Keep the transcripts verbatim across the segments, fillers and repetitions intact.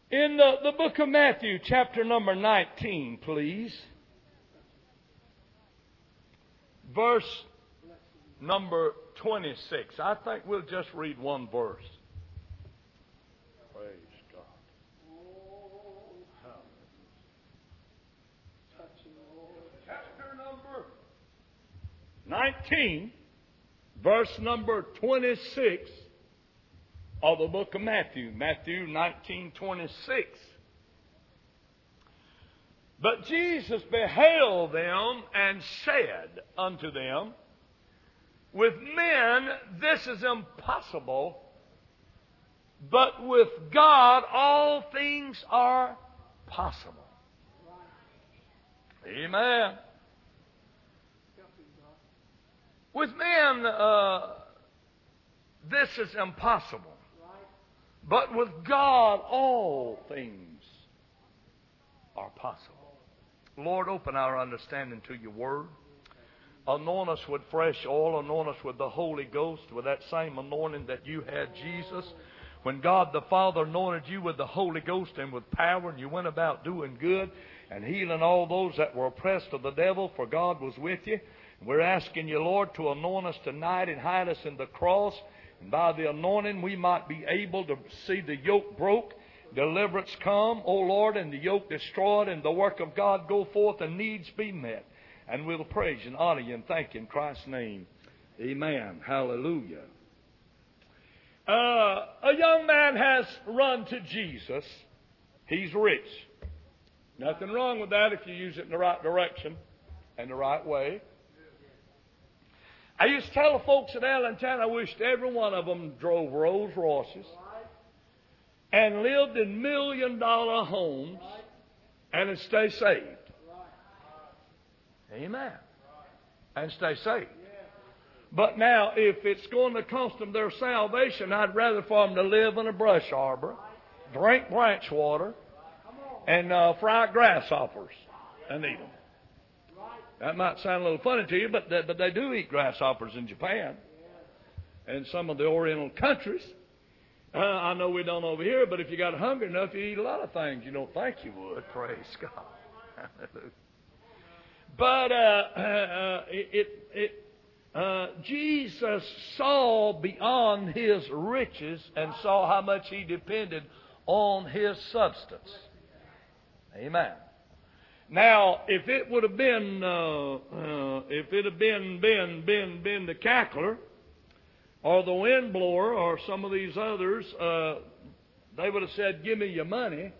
In the, the book of Matthew, chapter number nineteen, please. Verse number twenty-six. I think we'll just read one verse. Praise God. Chapter number nineteen, verse number twenty-six of the book of Matthew. Matthew nineteen twenty-six. But Jesus beheld them and said unto them, with men this is impossible, but with God all things are possible. Amen. With men uh, this is impossible, but with God all things are possible. Lord, open our understanding to your word. Anoint us with fresh oil. Anoint us with the Holy Ghost, with that same anointing that you had, Jesus. When God the Father anointed you with the Holy Ghost and with power, and you went about doing good and healing all those that were oppressed of the devil, for God was with you. We're asking you, Lord, to anoint us tonight and hide us in the cross. And by the anointing, we might be able to see the yoke broke, deliverance come, O Lord, and the yoke destroyed, and the work of God go forth and needs be met. And we'll praise and honor you and thank you in Christ's name. Amen. Hallelujah. Uh, a young man has run to Jesus. He's rich. Nothing wrong with that if you use it in the right direction and the right way. I used to tell the folks at Allentown I wished every one of them drove Rolls Royces and lived in million dollar homes and would stay saved. Amen. And stay saved. But now, if it's going to cost them their salvation, I'd rather for them to live in a brush arbor, drink branch water, and uh, fry grasshoppers and eat them. That might sound a little funny to you, but they, but they do eat grasshoppers in Japan and some of the Oriental countries. Uh, I know we don't over here, but if you got hungry enough, you eat a lot of things you don't think you would. Praise God. Hallelujah. But uh, uh, it, it, uh, Jesus saw beyond his riches and saw how much he depended on his substance. Amen. Now, if it would have been, uh, uh, if it had been, been, been, been the cackler or the windblower or some of these others, uh, they would have said, "Give me your money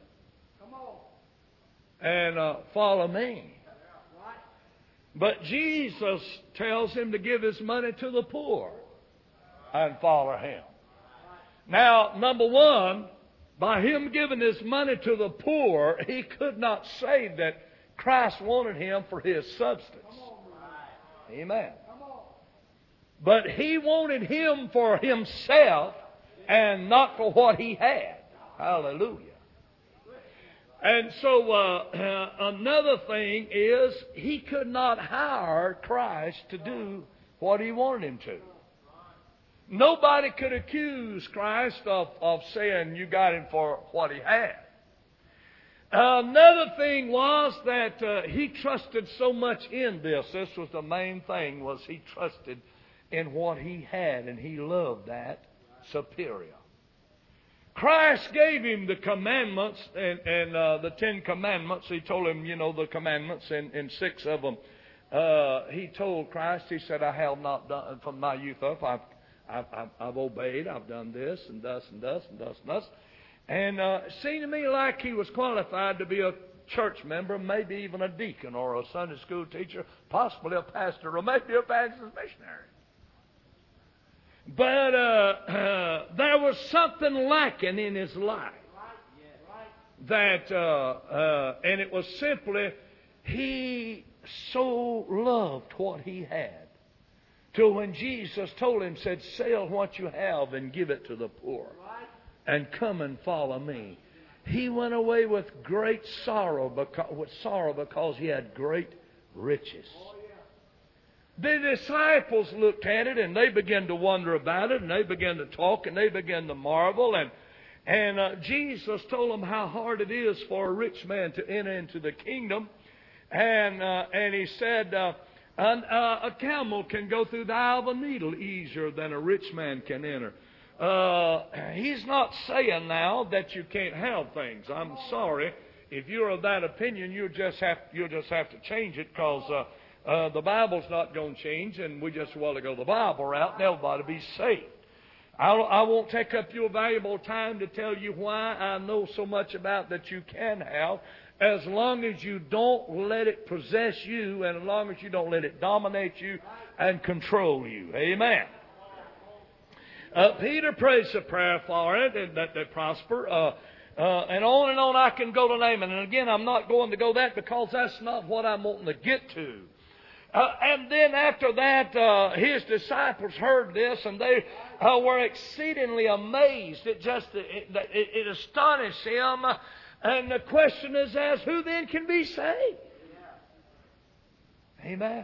and uh, follow me." But Jesus tells him to give his money to the poor and follow him. Now, number one, by him giving his money to the poor, he could not say that Christ wanted him for his substance. Amen. But he wanted him for himself and not for what he had. Hallelujah. And so uh, uh, another thing is he could not hire Christ to do what he wanted him to. Nobody could accuse Christ of, of saying you got him for what he had. Another thing was that uh, he trusted so much in this. This was the main thing, was he trusted in what he had, and he loved that superior. Christ gave him the commandments and, and uh, the Ten Commandments. He told him, you know, the commandments, and, and six of them. Uh, he told Christ, he said, "I have not done from my youth up. I've, I've, I've, I've obeyed. I've done this and thus and thus and thus and thus." And uh, it seemed to me like he was qualified to be a church member, maybe even a deacon or a Sunday school teacher, possibly a pastor, or maybe a Baptist missionary. But uh, uh, there was something lacking in his life. That, uh, uh, and it was simply, he so loved what he had. Till when Jesus told him, said, "Sell what you have and give it to the poor, and come and follow me." He went away with great sorrow, because, with sorrow because he had great riches. The disciples looked at it and they began to wonder about it, and they began to talk and they began to marvel, and And uh, Jesus told him how hard it is for a rich man to enter into the kingdom. And uh, and he said, uh, an, uh, a camel can go through the eye of a needle easier than a rich man can enter. Uh, he's not saying now that you can't have things. I'm sorry. If you're of that opinion, you just have you'll just have to change it, because uh, uh, the Bible's not going to change, and we just want to go the Bible route, and everybody be saved. I'll, I won't take up your valuable time to tell you why I know so much about that you can have, as long as you don't let it possess you, and as long as you don't let it dominate you and control you. Amen. Uh, Peter prays a prayer for it, and that they prosper. Uh, Uh, and on and on I can go to name it. And again, I'm not going to go that, because that's not what I'm wanting to get to. Uh, and then after that, uh, his disciples heard this, and they uh, were exceedingly amazed. It just it, it, it astonished him. And the question is asked, who then can be saved? Amen.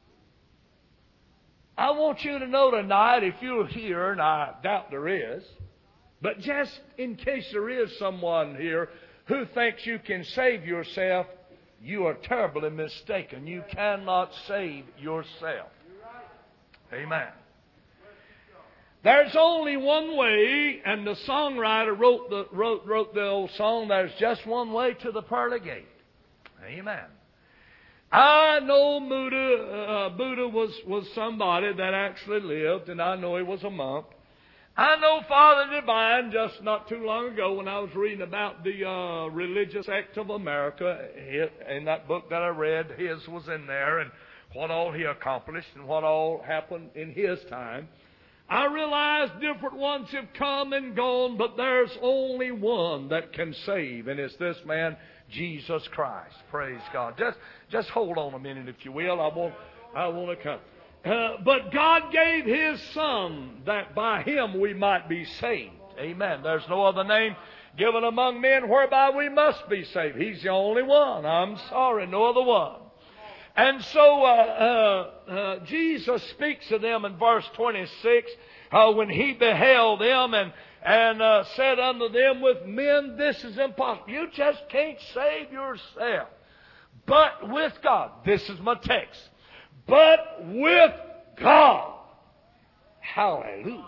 I want you to know tonight, if you're here, and I doubt there is, but just in case there is someone here who thinks you can save yourself, you are terribly mistaken. You cannot save yourself. Amen. There's only one way, and the songwriter wrote the wrote wrote the old song, there's just one way to the pearly gate. Amen. I know Buddha, uh, Buddha was, was somebody that actually lived, and I know he was a monk. I know Father Divine, just not too long ago when I was reading about the uh, religious sect of America, in that book that I read, his was in there, and what all he accomplished and what all happened in his time. I realize different ones have come and gone, but there's only one that can save, and it's this man, Jesus Christ. Praise God. Just, just hold on a minute, if you will. I want, I want to come. Uh, but God gave His Son that by Him we might be saved. Amen. There's no other name given among men whereby we must be saved. He's the only one. I'm sorry, no other one. And so uh, uh, uh, Jesus speaks to them in verse twenty-six, uh, when He beheld them and, and uh, said unto them, with men this is impossible. You just can't save yourself. But with God, this is my text, but with God, hallelujah,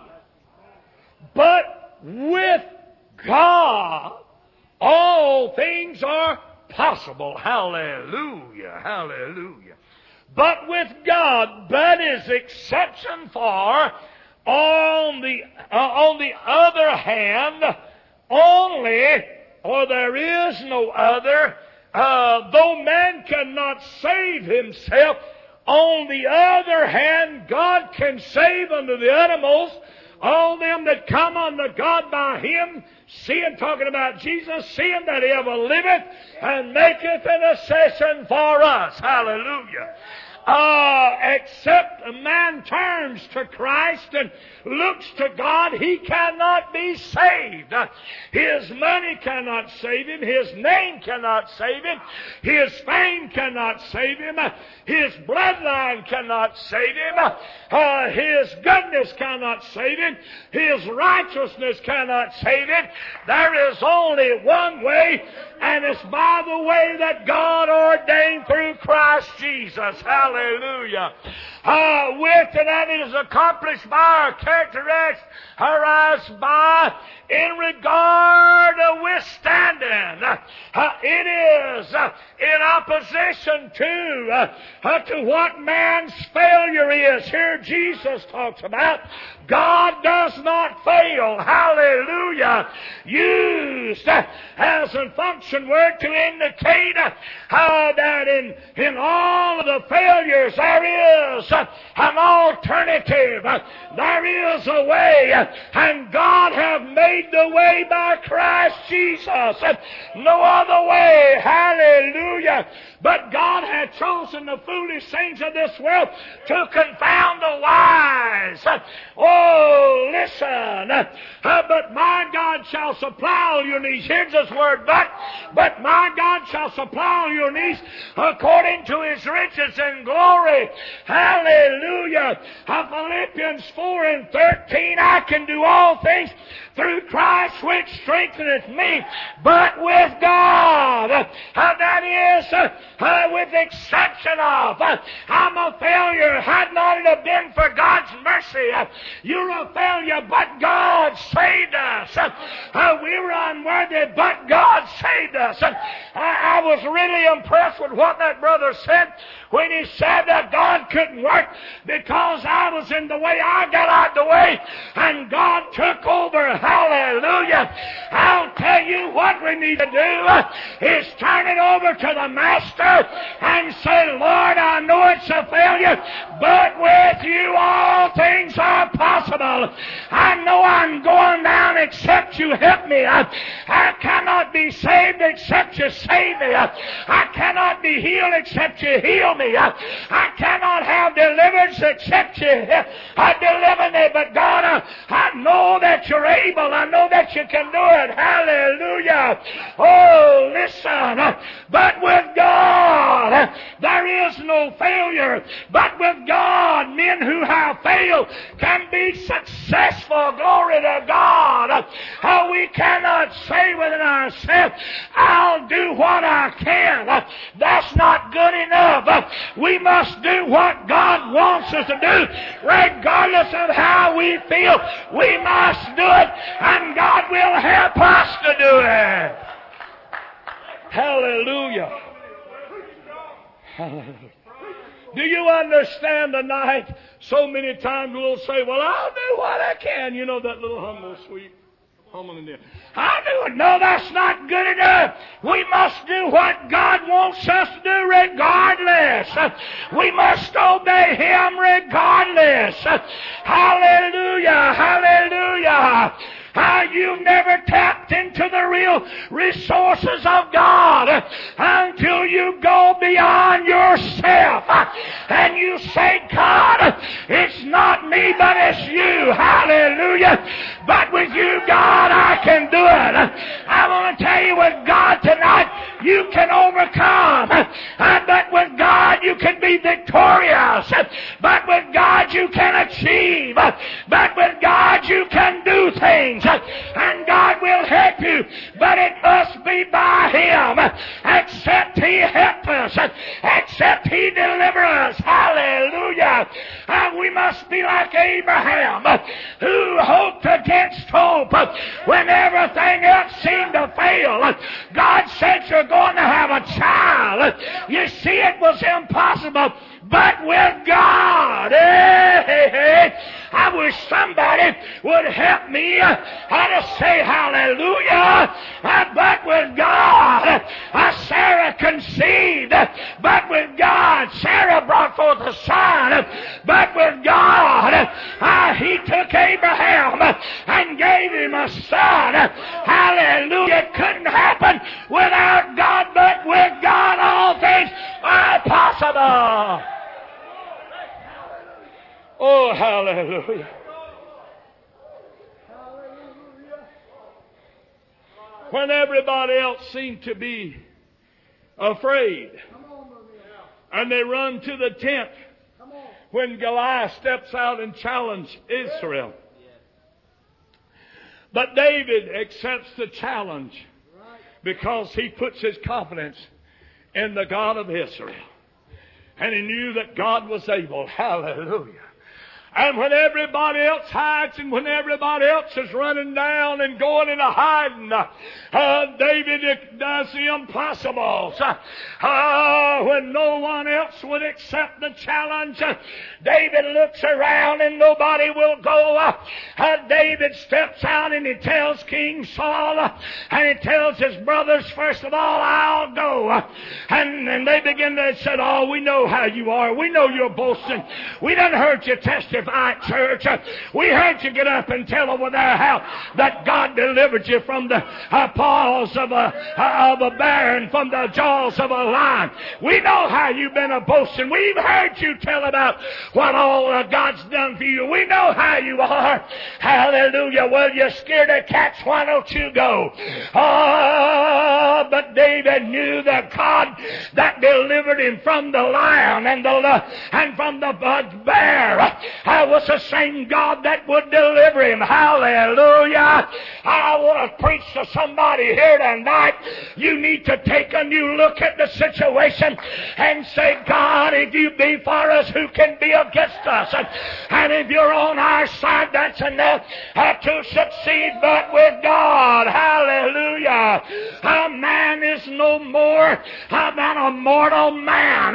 but with God all things are possible. Hallelujah, hallelujah. But with God, that is exception for, on the, uh, on the other hand, only, or there is no other, uh, though man cannot save himself, on the other hand, God can save unto the uttermost all them that come unto God by Him, seeing, talking about Jesus, seeing that He ever liveth and maketh intercession for us. Hallelujah. Uh, except a man turns to Christ and looks to God, he cannot be saved. His money cannot save him. His name cannot save him. His fame cannot save him. His bloodline cannot save him. Uh, his goodness cannot save him. His righteousness cannot save him. There is only one way, and it's by the way that God ordained through Christ Jesus. Hallelujah. Uh, with and that it is accomplished by our characteristics, arised by, in regard to withstanding. Uh, it is uh, in opposition to, uh, uh, to what man's failure is. Here Jesus talks about God does not fail. Hallelujah. Used uh, as a function word to indicate uh, uh, that in, in all of the failures there is uh, an alternative. Uh, there is a way, uh, and God have made the way by Christ Jesus. Uh, no other way. Hallelujah. But God had chosen the foolish things of this world to confound the wise. Oh, listen. Uh, but my God shall supply all your needs. Here's this word, but. But my God shall supply all your needs according to His riches and glory. Hallelujah. Uh, Philippians four and thirteen, I can do all things through Christ which strengtheneth me. But with God, uh, that is, uh, uh, with the exception of, uh, I'm a failure. Had not it have been for God's mercy, uh, you're a failure, but God saved us. Uh, uh, we were unworthy, but God saved us. Uh, I, I was really impressed with what that brother said when he said that God couldn't work because I was in the way. I got out the way, and God took over. Hallelujah. I'll tell you what we need to do is turn it over to the Master and say, Lord, I know it's a failure, but with you all things are possible. I know I'm going down except you help me. I, I cannot be saved except you save me. I, I cannot be healed except you heal me. I, I cannot have deliverance except you uh, deliver me. But God, uh, I know that you're able. I know that you can do it. Hallelujah. Oh, listen. Uh, but with God, uh, there is no failure. But with God, men who have failed can be successful. Glory to God. Uh, uh, we cannot say within ourselves, I'll do what I can. Uh, that's not good enough. Uh, we must do what God wants us to do, regardless of how we feel. We must do it, and God will help us to do it. Hallelujah. Hallelujah. Do you understand tonight? So many times we'll say, well, I'll do what I can. You know that little humble, sweet humming in there. I'll do it. No, that's not good enough. We must do what God wants us to do regardless. We must obey Him regardless. Hallelujah. Hallelujah. Uh, you've never tapped into the real resources of God until you go beyond yourself and you say, God, it's not me, but it's you. Hallelujah. But with you, God, I can do it. I want to tell you, with God tonight, you can overcome. Uh, but with God, you can be victorious. But with God, you can achieve. But with God, you can do things. And God will help you, but it must be by Him. Except He help us, except He deliver us. Hallelujah. And we must be like Abraham, who hoped against hope when everything else seemed to fail. God said, you're going to have a child. You see, it was impossible, but with God, hey, hey, hey, I wish somebody would help me uh, to say hallelujah. Uh, but with God, uh, Sarah conceived. Uh, but with God, Sarah brought forth a son. Uh, but with God, uh, He took Abraham uh, and gave him a son. Uh, hallelujah. It couldn't happen without God, but with God all things are possible. Oh, hallelujah. When everybody else seemed to be afraid, and they run to the tent when Goliath steps out and challenges Israel. But David accepts the challenge because he puts his confidence in the God of Israel. And he knew that God was able. Hallelujah. And when everybody else hides and when everybody else is running down and going into hiding, uh, David does the impossible. Uh, when no one else would accept the challenge, uh, David looks around and nobody will go. Uh, David steps out and he tells King Saul, uh, and he tells his brothers, first of all, I'll go. Uh, and, and they begin to say, oh, we know how you are. We know you're boasting. We done heard you testify. Sanctified Church. We heard you get up and tell over there how that God delivered you from the uh, paws of a, uh, of a bear and from the jaws of a lion. We know how you've been a boasting. We've heard you tell about what all uh, God's done for you. We know how you are. Hallelujah. Well, you're scared of cats. Why don't you go? Oh, but David knew the God that delivered him from the lion and the uh, and from the uh, bear uh, was the same God that would deliver him. Hallelujah. I want to preach to somebody here tonight. You need to take a new look at the situation and say, God, if you be for us, who can be against us? And, and if you're on our side, that's enough uh, to succeed. But with God, hallelujah, a man is no more uh, than a mortal man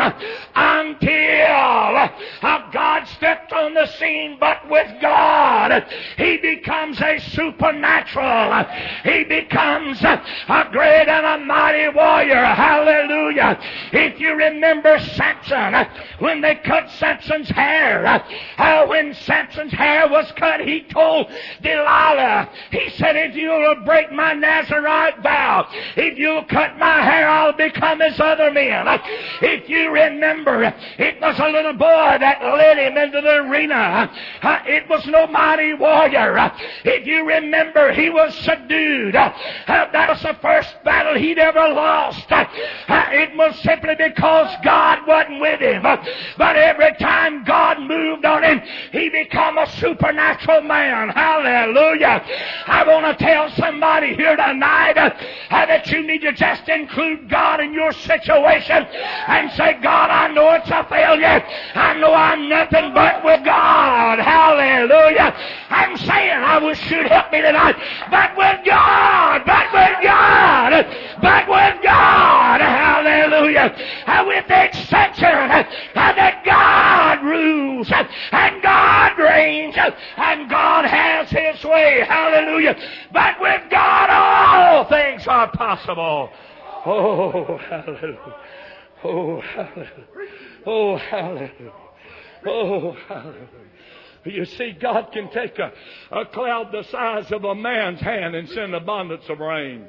until uh, God stepped on the scene. But with God, he becomes a supernatural. He becomes a, a great and a mighty warrior. Hallelujah. If you remember Samson, when they cut Samson's hair, uh, when Samson's hair was cut, he told Delilah, he said, if you'll break my Nazarite vow, if you'll cut my hair, I'll become as other men. If you remember, it was a little boy that led him into the arena. Uh, it was no mighty warrior. Uh, if you remember, he was subdued. Uh, uh, that was the first battle he'd ever lost. Uh, uh, it was simply because God wasn't with him. Uh, but every time God moved on him, he became a supernatural man. Hallelujah. I want to tell somebody here tonight uh, uh, that you need to just include God in your situation and say, God, I know it's a failure. I know I'm nothing but with God. Hallelujah. I'm saying, I wish you'd help me tonight. But with God, but with God, but with God. Hallelujah. Uh, with the exception uh, that God rules uh, and God reigns uh, and God has his way. Hallelujah. But with God, all things are possible. Oh, hallelujah. Oh, hallelujah. Oh, hallelujah. Oh, hallelujah. You see, God can take a, a cloud the size of a man's hand and send abundance of rain.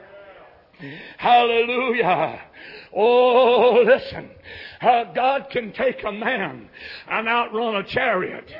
Hallelujah. Oh, listen. Uh, God can take a man and outrun a chariot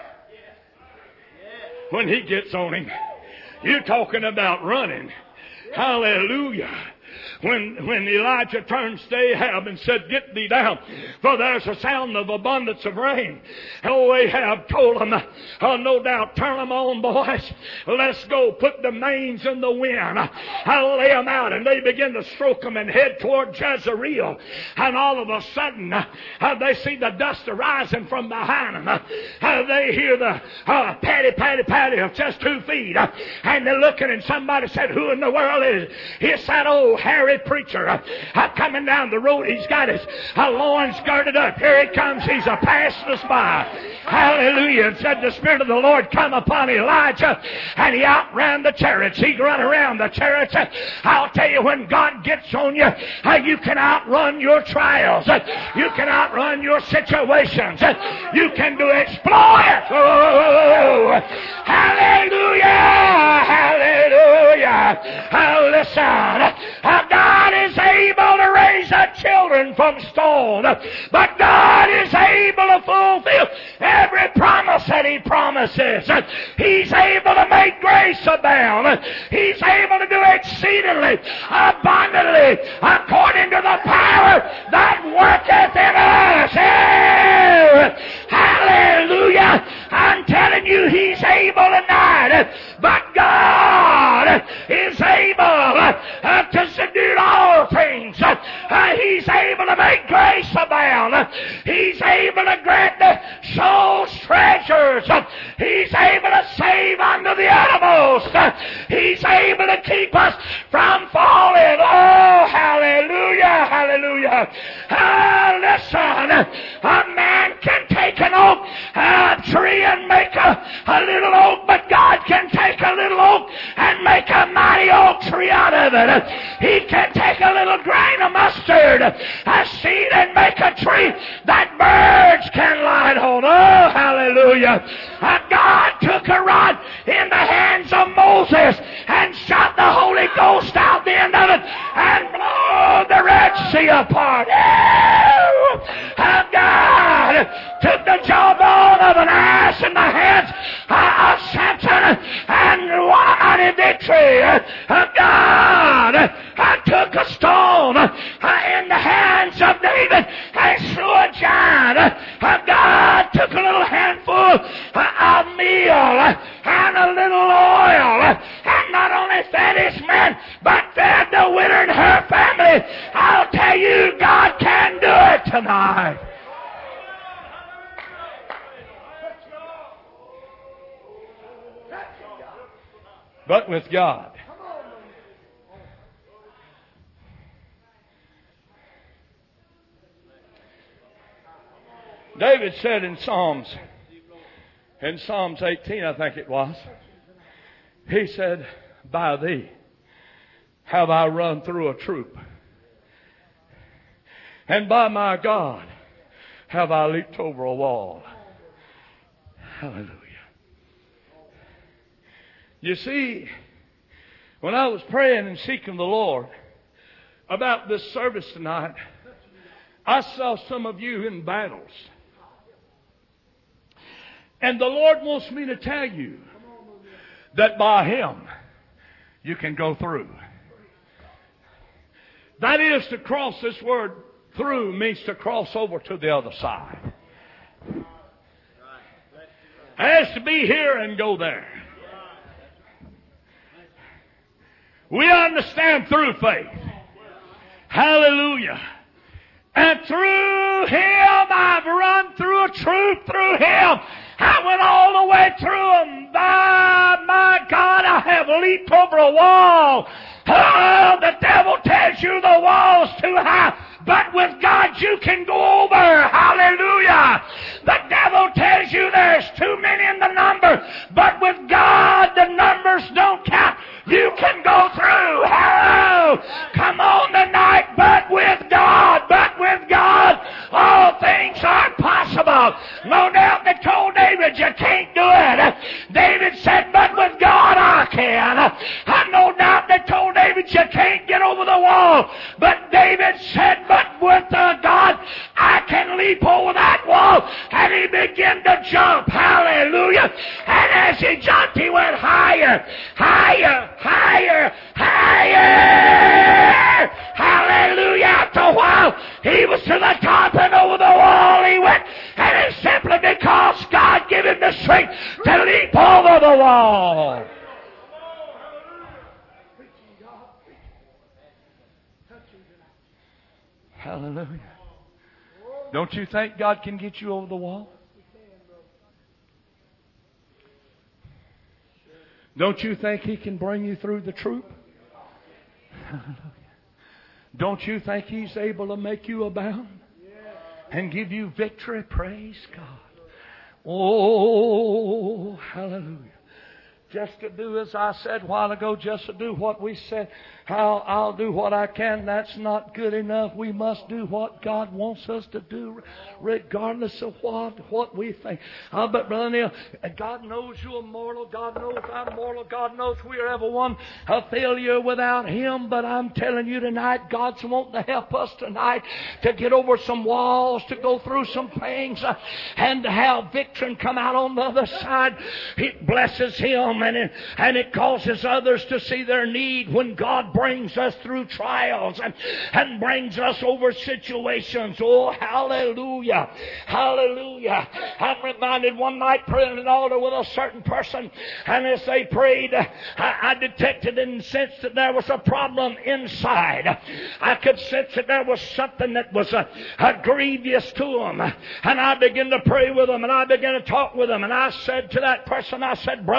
when he gets on him. You're talking about running. Hallelujah. When, when Elijah turned to Ahab and said, get thee down, for there's a sound of abundance of rain. Oh, Ahab told them, oh, no doubt, turn them on, boys. Let's go. Put the mains in the wind. I'll lay them out. And they begin to stroke them and head toward Jezreel. And all of a sudden, uh, they see the dust arising from behind them. Uh, they hear the uh, patty, patty, patty of just two feet. Uh, and they're looking, and somebody said, who in the world is it? It's that old Harry preacher uh, uh, coming down the road. He's got his uh, loins girded up. Here he comes. He's a passing us by. Hallelujah. And said the Spirit of the Lord come upon Elijah, and he outran the chariots. He run around the chariots. I'll tell you, when God gets on you, uh, you can outrun your trials. Uh, you can outrun your situations. Uh, you can do exploits. Oh, hallelujah. Hallelujah. Uh, listen. Uh, God is able to raise up children from stone, but God is able to fulfill every promise that He promises. He's able to make grace abound. He's able to do exceedingly abundantly according to the power that worketh in us. Oh, hallelujah. I'm telling you, He's able tonight. But God is able uh, to subdue all things. Uh, he's able to make grace abound. He's able to grant the soul's treasures. Uh, he's able to save unto the uttermost. Uh, he's able to keep us from falling. Oh, hallelujah, hallelujah. Uh, listen, a man can take an oak, a tree, and make a, a little oak, but God can take a little oak and make a mighty oak tree out of heaven. He can take a little grain of mustard, a seed, and make a tree that birds can light on. Oh, hallelujah. God took a rod in the hands of Moses and shot the Holy Ghost out the end of it and blew the Red Sea apart. Oh, God took the jawbone of an ass in the hands of Samson and won a victory. God took a stone in the hands of David and slew a giant. God took a little handful of meal and a little oil and not only fed his men but fed the widow and her family. I'll tell you, God can do it tonight. But with God, David said in Psalms, in Psalms eighteen, I think it was, he said, by thee have I run through a troop, and by my God have I leaped over a wall. Hallelujah. You see, when I was praying and seeking the Lord about this service tonight, I saw some of you in battles. And the Lord wants me to tell you that by Him you can go through. That is, to cross, this word through means to cross over to the other side. It has to be here and go there. We understand through faith. Hallelujah. And through Him I've run through a troop through Him. I went all the way through them. By my God, I have leaped over a wall. Oh, the devil tells you the wall's too high. But with God you can go over. Hallelujah. The devil tells you there's too many in the number. But with God the numbers don't count. You can go through. Oh, come on tonight. But with God, but with God, all things are possible. No doubt they told David, you can't do it. David said, but with God I can. I no doubt they told David, you can't get over the wall. But David said, but with uh, God I can leap over that wall. And he began to jump. Hallelujah. And as he jumped, he went higher, higher, higher, higher. Hallelujah. After a while, he was to the top, and over the wall he went. And it's simply because God gave him the strength to leap over the wall. Hallelujah. Don't you think God can get you over the wall? Don't you think He can bring you through the troop? Hallelujah. Don't you think He's able to make you abound and give you victory? Praise God. Oh, hallelujah. Just to do as I said a while ago, just to do what we said. How I'll do what I can. That's not good enough. We must do what God wants us to do, regardless of what what we think. Uh, but Brother Neil, God knows you're mortal. God knows I'm mortal. God knows we're ever one a failure without Him. But I'm telling you tonight, God's wanting to help us tonight to get over some walls, to go through some things, uh, and to have victory and come out on the other side. It blesses Him, and it, and it causes others to see their need when God brings us through trials and, and brings us over situations. Oh, hallelujah. Hallelujah. I'm reminded one night praying at an altar with a certain person, and as they prayed, I, I detected and sensed that there was a problem inside. I could sense that there was something that was a, a grievous to them. And I began to pray with them, and I began to talk with them, and I said to that person, I said, brother,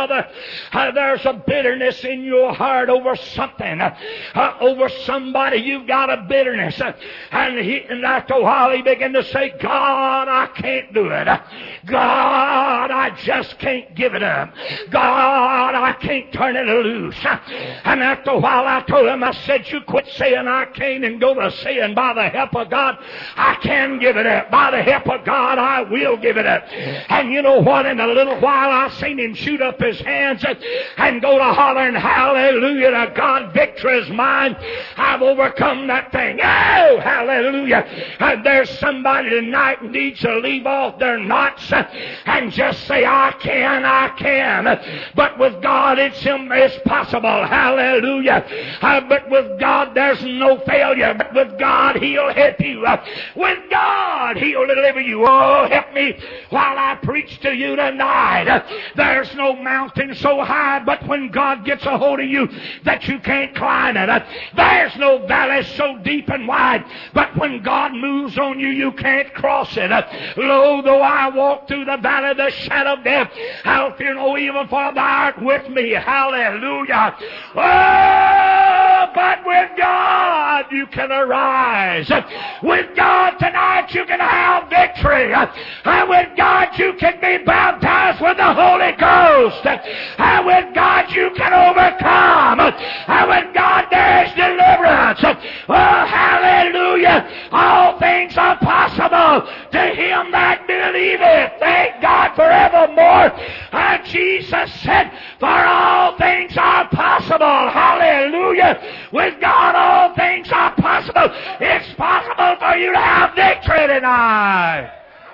Uh, there's a bitterness in your heart over something, uh, over somebody. You've got a bitterness. Uh, and, he, and after a while he began to say, God, I can't do it. God, I just can't give it up. God, I can't turn it loose. And after a while I told him, I said, you quit saying I can't and go to saying, by the help of God, I can give it up. By the help of God, I will give it up. And you know what? In a little while I seen him shoot up his hands and go to hollering, hallelujah to God, victory is mine. I've overcome that thing. Oh, hallelujah. And there's somebody tonight needs to leave off their knots and just say, I can, I can. But with God, it's, it's possible. Hallelujah. Uh, but with God, there's no failure. But with God, He'll help you. Uh, with God, He'll deliver you. Oh, help me while I preach to you tonight. Uh, there's no mountain so high, but when God gets a hold of you that you can't climb it. Uh, there's no valley so deep and wide, but when God moves on you, you can't cross it. Uh, lo, though I walk through the valley of the shadow of death, I'll fear no evil, for thou art with me. Hallelujah. Oh, but with God you can arise. With God tonight you can have victory. And with God you can be baptized with the Holy Ghost. And with God you can overcome. And with God there is deliverance. Oh, hallelujah. All things are possible to him that believeth. Thank God forevermore. And Jesus said, for all things are possible. Hallelujah. With God all things are possible. It's possible for you to have victory tonight.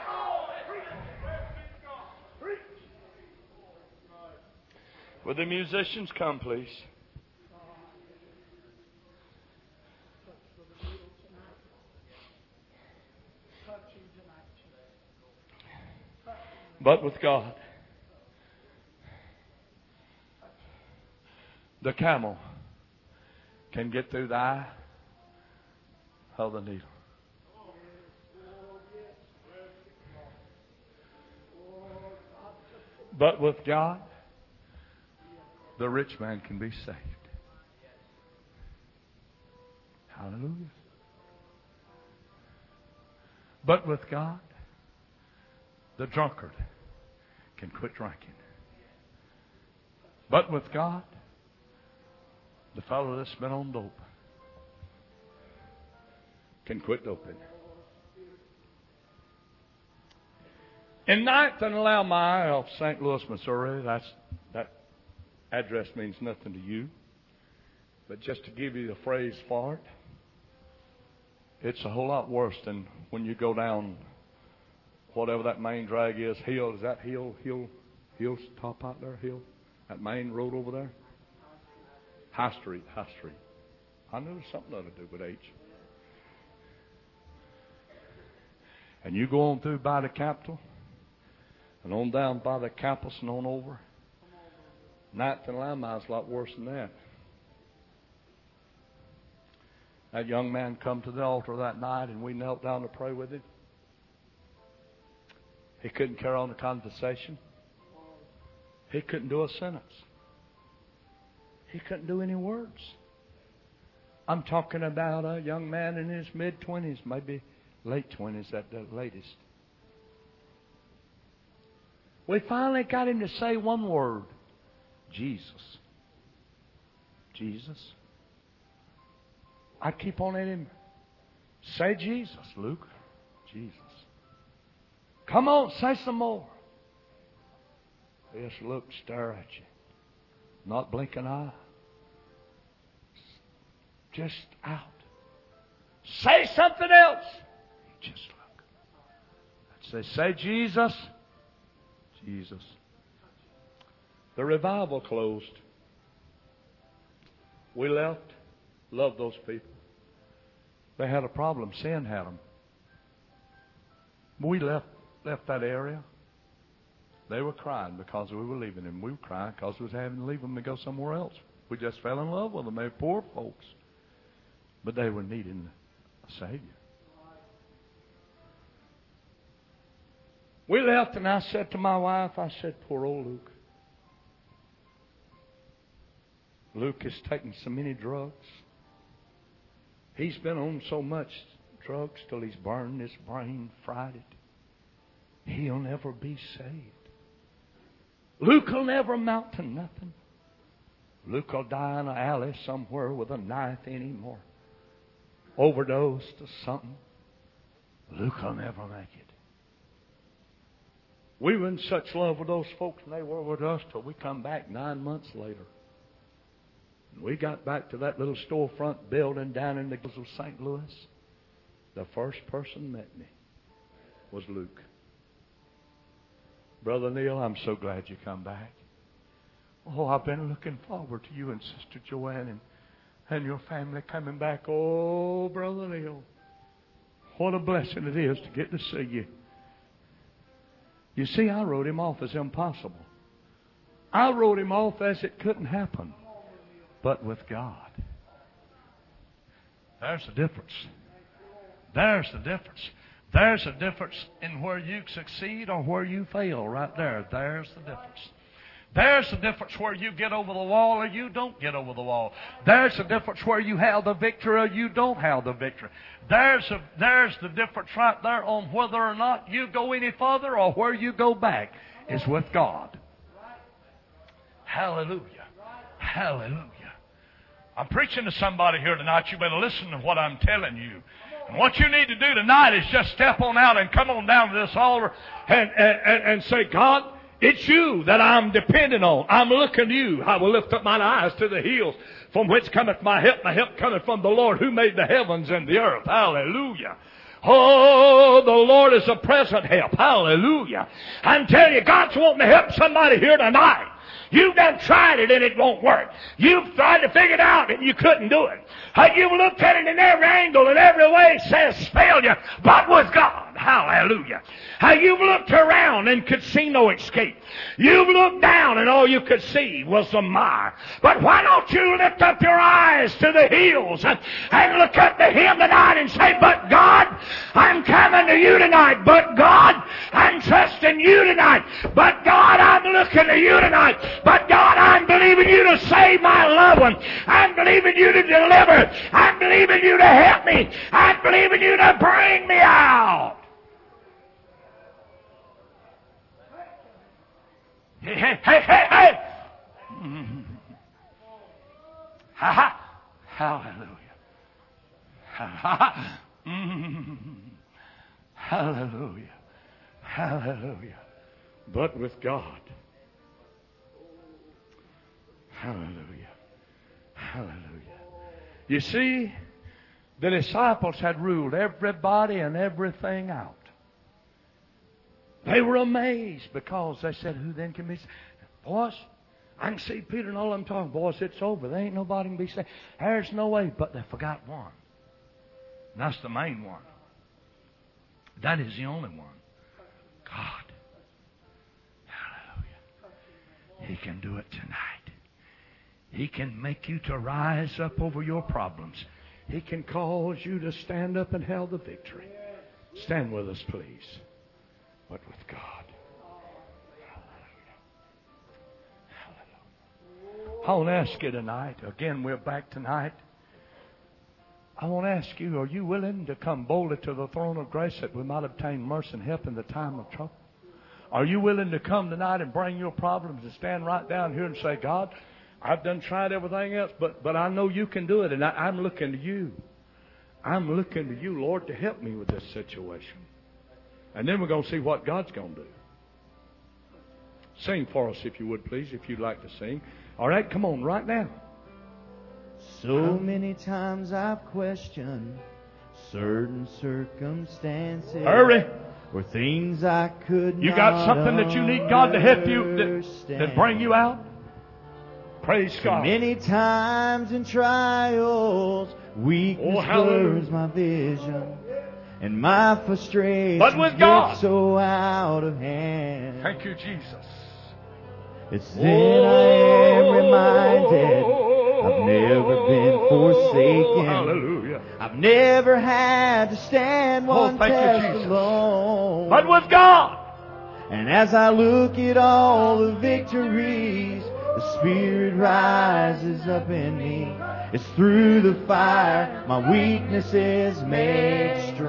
Will the musicians come, please? But with God, the camel can get through the eye of the needle. But with God, the rich man can be saved. Hallelujah. But with God, the drunkard can quit drinking. But with God, the fellow that's been on dope can quit doping. In Ninth and Lamai of Saint Louis, Missouri, that's, that address means nothing to you. But just to give you the phrase for it, it's a whole lot worse than when you go down whatever that main drag is. Hill, is that Hill? Hill? Hill's top out there? Hill? That main road over there? High Street, High Street. I knew there's something other to do with H. And you go on through by the Capitol, and on down by the campus and on over. Ninth and Lamai is a lot worse than that. That young man come to the altar that night, and we knelt down to pray with him. He couldn't carry on the conversation. He couldn't do a sentence. He couldn't do any words. I'm talking about a young man in his mid-twenties, maybe late twenties at the latest. We finally got him to say one word. Jesus. Jesus. I keep on at him. Say Jesus, Luke. Jesus. Come on, say some more. Just look, stare at you. Not blink an eye. Just out. Say something else. Just look. I'd say, say Jesus. Jesus. The revival closed. We left. Loved those people. They had a problem. Sin had them. We left, left that area. They were crying because we were leaving them. We were crying because we was having to leave them to go somewhere else. We just fell in love with them. They were poor folks. But they were needing a Savior. We left, and I said to my wife, I said, poor old Luke. Luke has taken so many drugs. He's been on so much drugs till he's burned his brain, fried it. He'll never be saved. Luke will never amount to nothing. Luke will die in an alley somewhere with a knife in him or overdosed or something. Luke will never make it. We were in such love with those folks and they were with us till we come back nine months later. And we got back to that little storefront building down in the hills of Saint Louis. The first person met me was Luke. Brother Neil, I'm so glad you come back. Oh, I've been looking forward to you and Sister Joanne and, and your family coming back. Oh, Brother Neil, what a blessing it is to get to see you. You see, I wrote him off as impossible. I wrote him off as it couldn't happen. But with God, there's the difference. There's the difference. There's a difference in where you succeed or where you fail right there. There's the difference. There's the difference where you get over the wall or you don't get over the wall. There's the difference where you have the victory or you don't have the victory. There's, a, there's the difference right there on whether or not you go any further or where you go back is with God. Hallelujah. Hallelujah. I'm preaching to somebody here tonight. You better listen to what I'm telling you. And what you need to do tonight is just step on out and come on down to this altar and, and, and say, God, it's you that I'm depending on. I'm looking to you. I will lift up mine eyes to the hills from which cometh my help. My help cometh from the Lord who made the heavens and the earth. Hallelujah. Oh, the Lord is a present help. Hallelujah. I'm telling you, God's wanting to help somebody here tonight. You've done tried it and it won't work. You've tried to figure it out and you couldn't do it. You've looked at it in every angle and every way says failure, but with God. Hallelujah. How you've looked around and could see no escape. You've looked down and all you could see was the mire. But why don't you lift up your eyes to the hills and, and look up to Him tonight and say, but God, I'm coming to you tonight. But God, I'm trusting you tonight. But God, I'm looking to you tonight. But God, I'm believing you to save my loved one. I'm believing you to deliver. I'm believing you to help me. I'm believing you to bring me out. Hey, hey, hey, hey, hey. Mm-hmm. Ha ha. Hallelujah. Ha ha. Mm-hmm. Hallelujah. Hallelujah. But with God. Hallelujah. Hallelujah. You see, the disciples had ruled everybody and everything out. They were amazed because they said, who then can be saved? Boys, I can see Peter and all of them talking. Boys, it's over. There ain't nobody can be saved. There's no way. But they forgot one. And that's the main one. That is the only one. God. Hallelujah. He can do it tonight. He can make you to rise up over your problems. He can cause you to stand up and have the victory. Stand with us, please. But with God. Hallelujah. Hallelujah. I want to ask you tonight, again, we're back tonight. I want to ask you, are you willing to come boldly to the throne of grace that we might obtain mercy and help in the time of trouble? Are you willing to come tonight and bring your problems and stand right down here and say, God, I've done tried everything else, but, but I know you can do it, and I, I'm looking to you. I'm looking to you, Lord, to help me with this situation. And then we're going to see what God's going to do. Sing for us, if you would, please, if you'd like to sing. All right, come on, right now. So many times I've questioned certain circumstances. Hurry. Or things I could You not got something that you need God to help you, that, understand. that bring you out? Praise God. Many times in trials, weakness Oh, hallelujah. blurs my vision, and my frustration But with God. gets so out of hand. Thank you, Jesus. It's then I am reminded I've never been forsaken. Hallelujah. I've never had to stand one Oh, thank you, test Jesus. alone. But with God. And as I look at all the victories, the Spirit rises up in me. It's through the fire my weakness is made strong.